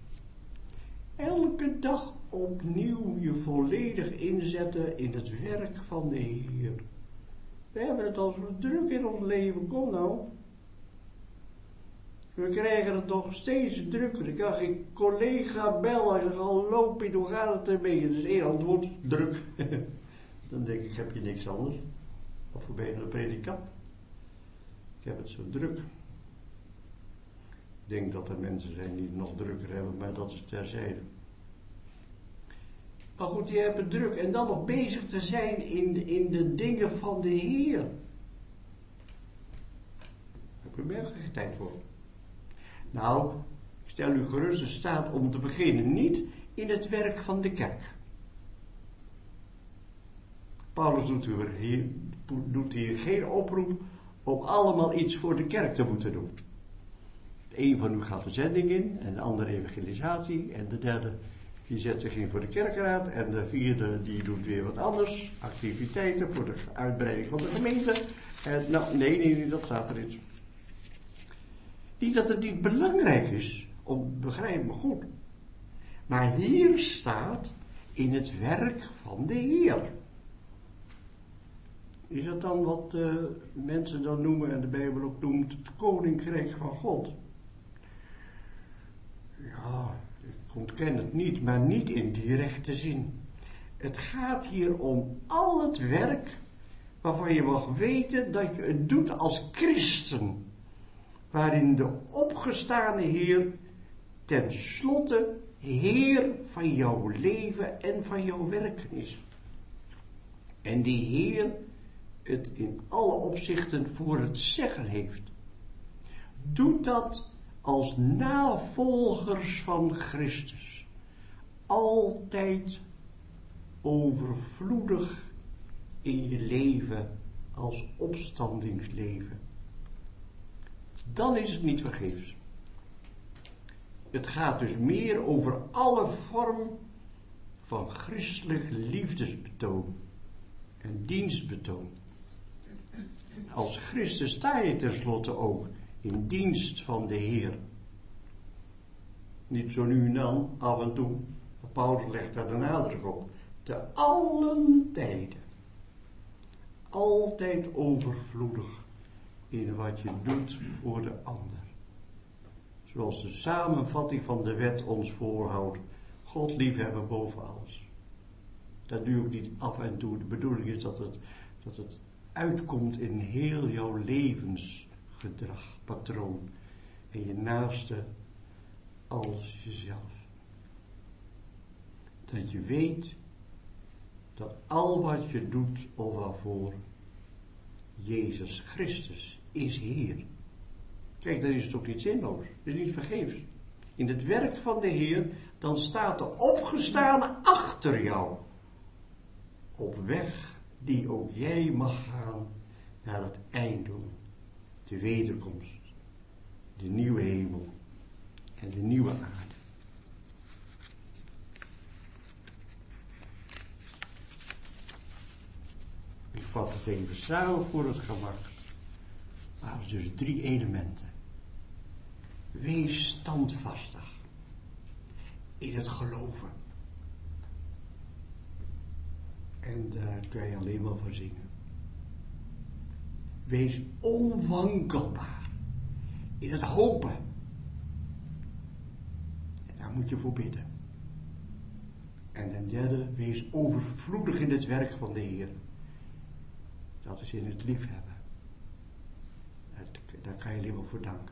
Elke dag opnieuw je volledig inzetten in het werk van de Heer. We hebben het al zo druk in ons leven, kom nou. We krijgen het nog steeds drukker. Ik kan geen collega bellen en al lopen, hoe gaat het ermee? Het is één antwoord, druk. Dan denk ik, heb je niks anders? Of hoe ben je een predikant? Ik heb het zo druk. Ik denk dat er mensen zijn die het nog drukker hebben, maar dat is terzijde. Maar goed, je hebt het druk en dan nog bezig te zijn in de dingen van de Heer. Daar heb ik er geen tijd voor. Nou, ik stel u gerust in staat om te beginnen niet in het werk van de kerk. Paulus doet hier geen oproep om allemaal iets voor de kerk te moeten doen. De een van u gaat de zending in, en de andere evangelisatie, en de derde die zet zich in voor de kerkraad, en de vierde die doet weer wat anders, activiteiten voor de uitbreiding van de gemeente. En nou, nee, dat staat er niet. Niet dat het niet belangrijk is, begrijp me goed. Maar hier staat in het werk van de Heer. Is dat dan wat mensen dan noemen en de Bijbel ook noemt het koninkrijk van God? Ja, ik ontken het niet, maar niet in directe zin. Het gaat hier om al het werk waarvan je mag weten dat je het doet als christen. Waarin de opgestane Heer ten slotte Heer van jouw leven en van jouw werken is. En die Heer het in alle opzichten voor het zeggen heeft. Doe dat als navolgers van Christus. Altijd overvloedig in je leven als opstandingsleven. Dan is het niet vergeefs. Het gaat dus meer over alle vorm van christelijk liefdesbetoon en dienstbetoon. Als Christus sta je tenslotte ook in dienst van de Heer. Niet zo nu en dan, af en toe. Paulus legt daar de nadruk op. Te allen tijden. Altijd overvloedig in wat je doet voor de ander. Zoals de samenvatting van de wet ons voorhoudt. God liefhebben boven alles. Dat doe je ook niet af en toe. De bedoeling is dat het uitkomt in heel jouw levensgedrag, patroon. En je naaste als jezelf. Dat je weet dat al wat je doet of waarvoor Jezus Christus is Heer. Kijk, dan is het ook niet zinloos. Het is niet vergeefs. In het werk van de Heer, dan staat de opgestane achter jou. Op weg die ook jij mag gaan naar het einddoel. De wederkomst. De nieuwe hemel. En de nieuwe aarde. Ik vat het even samen voor het gemak. Maar dus 3 elementen. Wees standvastig in het geloven. En daar kan je alleen maar van zingen. Wees onwankelbaar in het hopen. En daar moet je voor bidden. En ten derde, wees overvloedig in het werk van de Heer. Dat is in het liefhebben. Daar kan je alleen maar voor danken.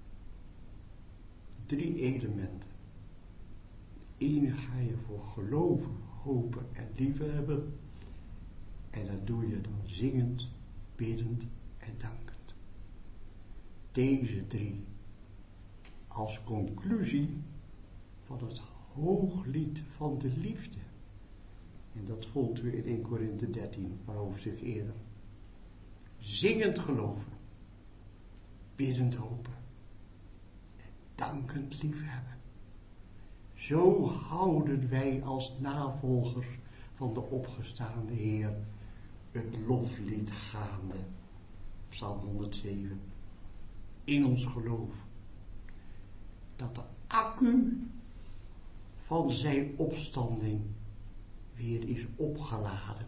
3 elementen. De ene ga je voor geloven, hopen en liefhebben. En dat doe je dan zingend, biddend en dankend. Deze 3 als conclusie van het hooglied van de liefde. En dat vond u in 1 Korinthe 13, een paar hoofdstuk eerder. Zingend geloven, biddend hopen en dankend liefhebben. Zo houden wij als navolgers van de opgestaande Heer het loflied gaande. Psalm 107. In ons geloof. Dat de accu van zijn opstanding weer is opgeladen.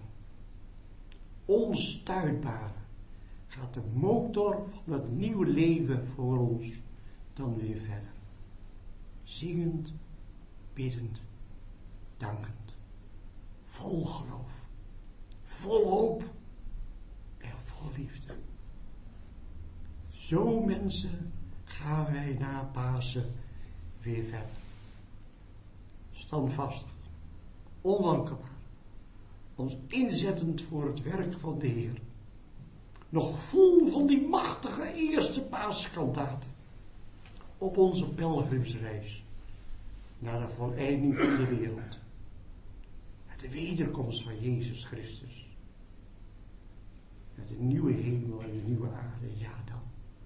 Onstuitbaar gaat de motor van het nieuwe leven voor ons dan weer verder. Zingend, biddend, dankend. Vol geloof, vol hoop en vol liefde. Zo mensen gaan wij na Pasen weer verder. Standvastig, onwankelbaar, ons inzettend voor het werk van de Heer. Nog vol van die machtige eerste paaskantaten op onze pelgrimsreis naar de voleinding van de wereld. Met de wederkomst van Jezus Christus. Met de nieuwe hemel en de nieuwe aarde. Ja, dan.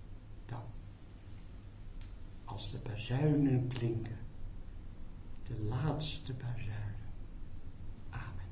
Als de bazuinen klinken. De laatste bazuinen. Amen.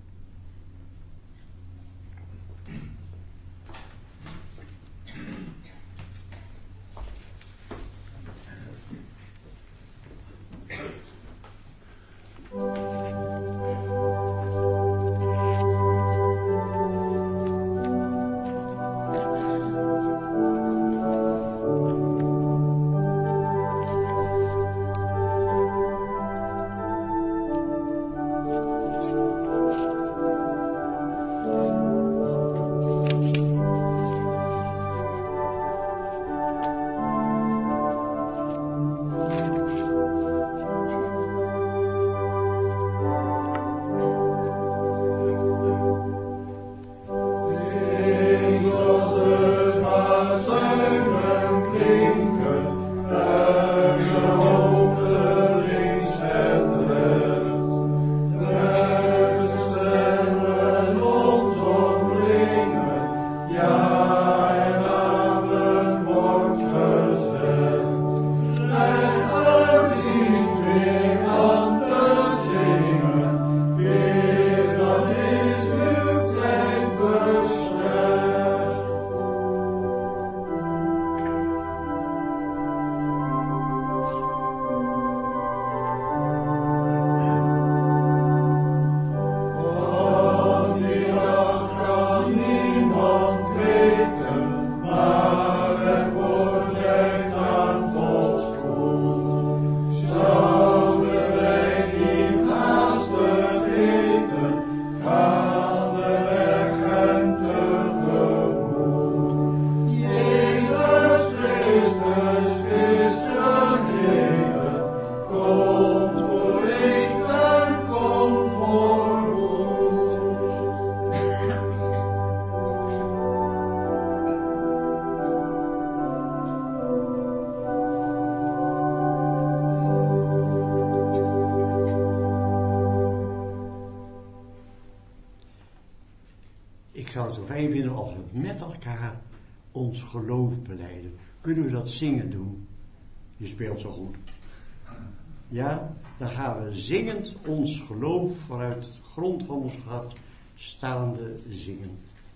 het zo fijn vinden als we met elkaar ons geloof belijden. Kunnen we dat zingen doen? Je speelt zo goed. Ja, dan gaan we zingend ons geloof vanuit de grond van ons hart staande zingen.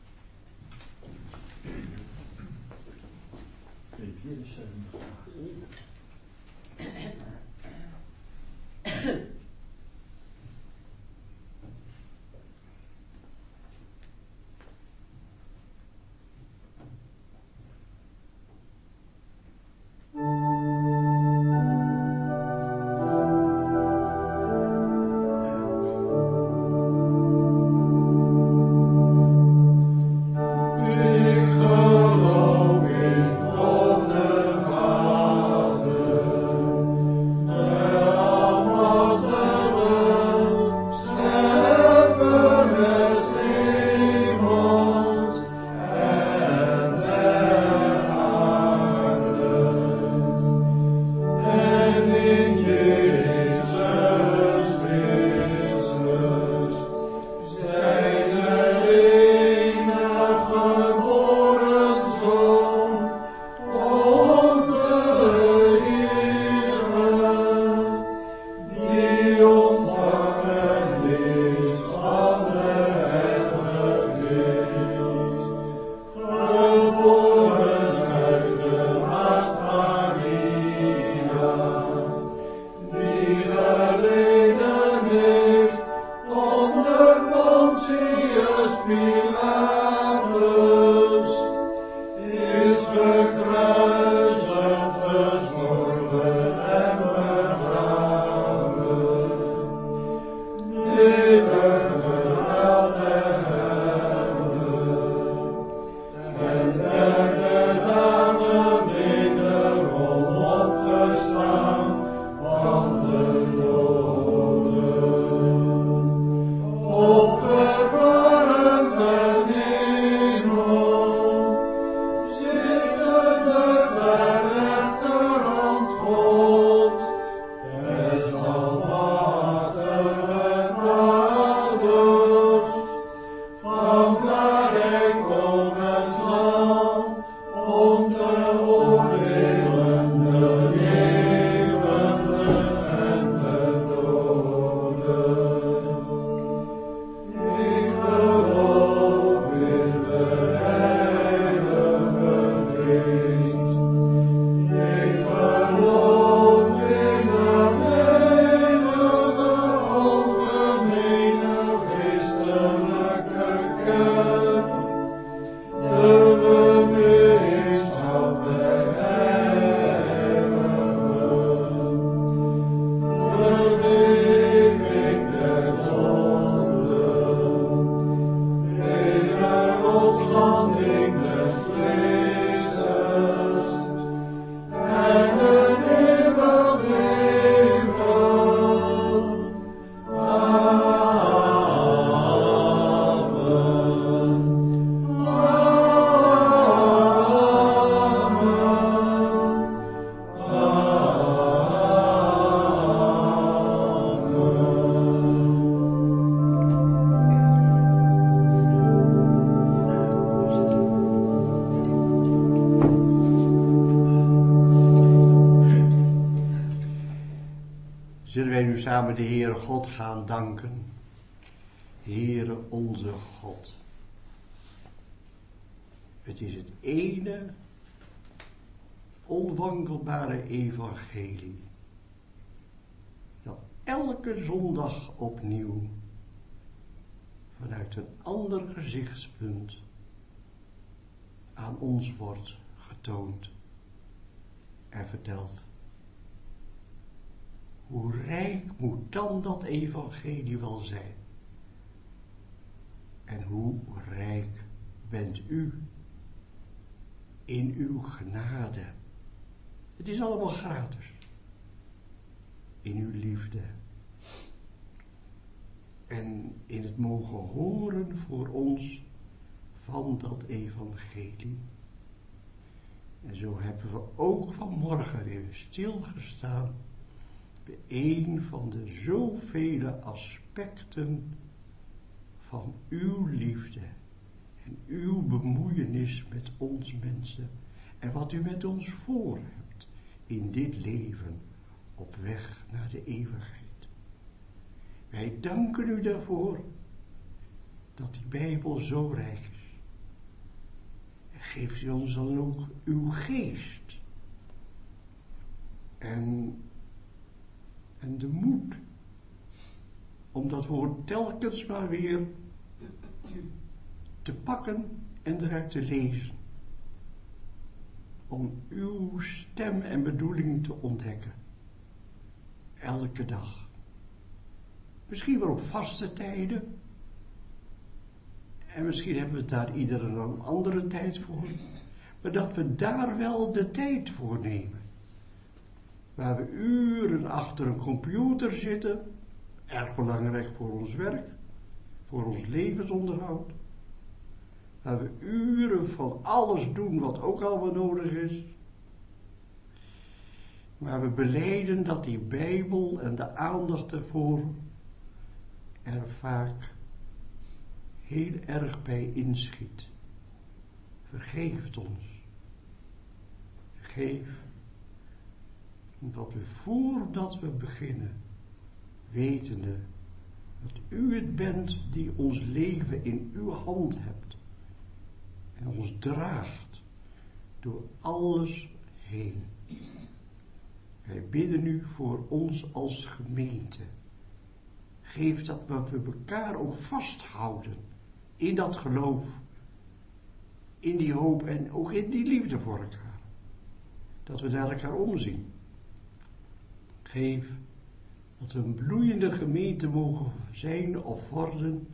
Zullen wij nu samen de Heere God gaan danken? Heere onze God. Het is het ene onwankelbare evangelie dat elke zondag opnieuw vanuit een ander gezichtspunt aan ons wordt getoond en verteld. Hoe rijk moet dan dat evangelie wel zijn? En hoe rijk bent u in uw genade? Het is allemaal gratis. In uw liefde. En in het mogen horen voor ons van dat evangelie. En zo hebben we ook vanmorgen weer stilgestaan bij een van de zoveel aspecten van uw liefde En uw bemoeienis met ons mensen en wat u met ons voor hebt in dit leven op weg naar de eeuwigheid. Wij danken u daarvoor dat die Bijbel zo rijk is. En geeft u ons dan ook uw geest en de moed om dat woord telkens maar weer te pakken en eruit te lezen. Om uw stem en bedoeling te ontdekken. Elke dag. Misschien wel op vaste tijden. En misschien hebben we daar iedere een andere tijd voor. Maar dat we daar wel de tijd voor nemen. Waar we uren achter een computer zitten. Erg belangrijk voor ons werk. Voor ons levensonderhoud. Waar we uren van alles doen wat ook allemaal nodig is. Maar we belijden dat die Bijbel en de aandacht ervoor er vaak heel erg bij inschiet. Vergeef het ons. Vergeef dat we voordat we beginnen, wetende dat u het bent die ons leven in uw hand hebt en ons draagt door alles heen. Wij bidden u voor ons als gemeente. Geef dat we elkaar ook vasthouden in dat geloof, in die hoop en ook in die liefde voor elkaar. Dat we naar elkaar omzien. Geef dat we een bloeiende gemeente mogen zijn of worden,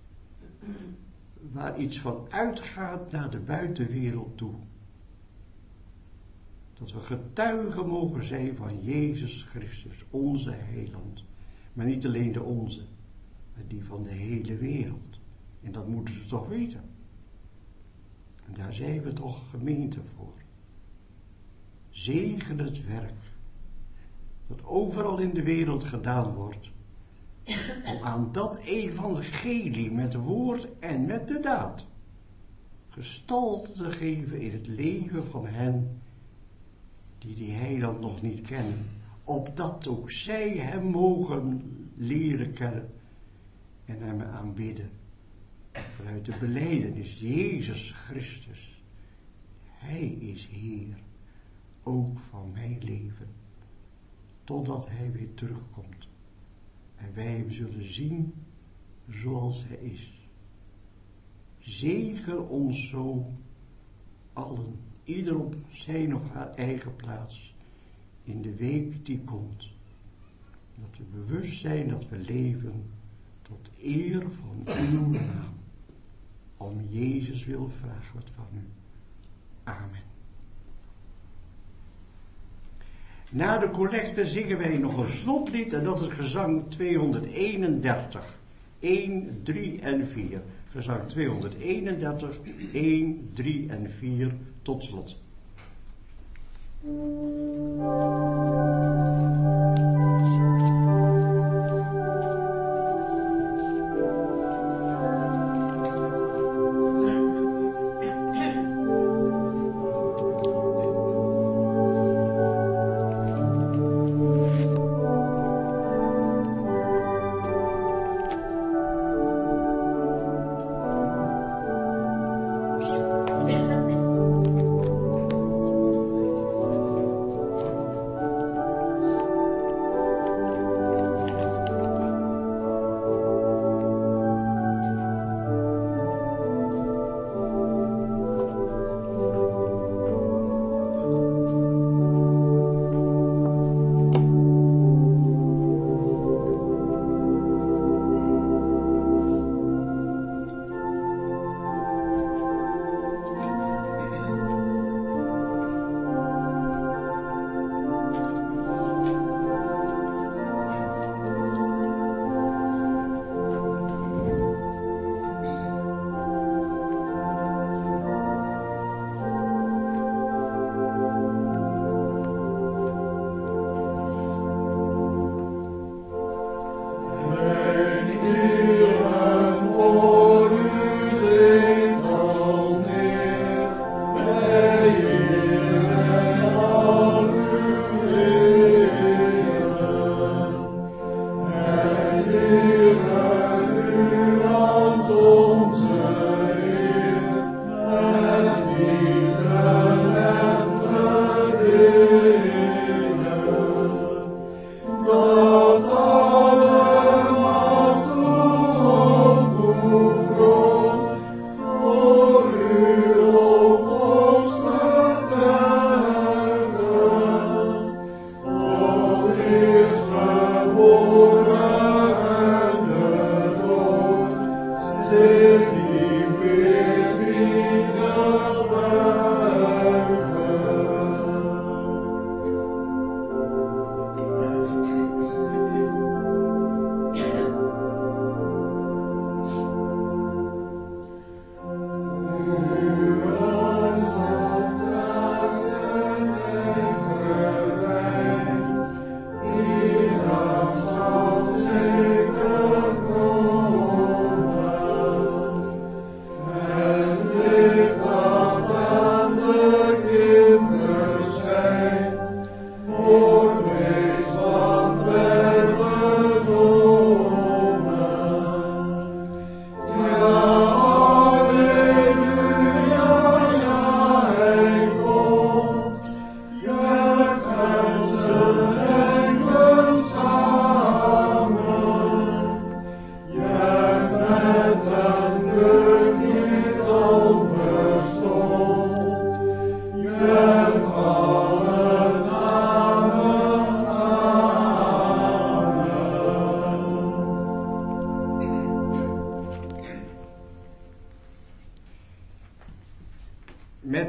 waar iets van uitgaat naar de buitenwereld toe. Dat we getuigen mogen zijn van Jezus Christus, onze heiland. Maar niet alleen de onze, maar die van de hele wereld. En dat moeten ze toch weten. En daar zijn we toch gemeente voor. Zegen het werk dat overal in de wereld gedaan wordt, om aan dat evangelie met woord en met de daad gestalte te geven in het leven van hen die heiland nog niet kennen, opdat ook zij hem mogen leren kennen en hem aanbidden. Vanuit de belijdenis, Jezus Christus, Hij is Heer, ook van mijn leven, totdat Hij weer terugkomt en wij hem zullen zien zoals Hij is. Zegen ons zo allen, ieder op zijn of haar eigen plaats, in de week die komt. Dat we bewust zijn dat we leven tot eer van uw naam. Om Jezus wil vragen wat van u. Amen. Na de collecte zingen wij nog een slotlied en dat is gezang 231. 1, 3 en 4. Gezang 231, 1, 3 en 4 tot slot.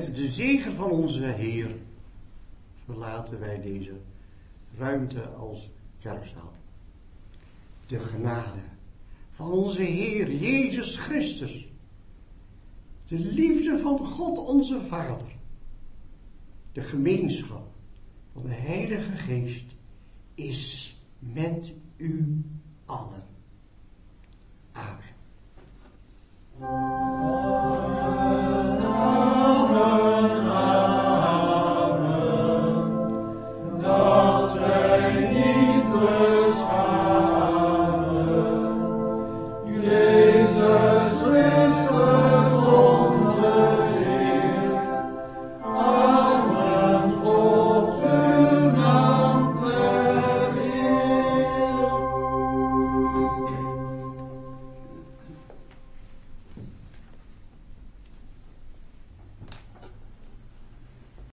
met de zegen van onze Heer verlaten wij deze ruimte als kerkzaal. De genade van onze Heer Jezus Christus, de liefde van God onze Vader, de gemeenschap van de Heilige Geest is met u allen. Amen.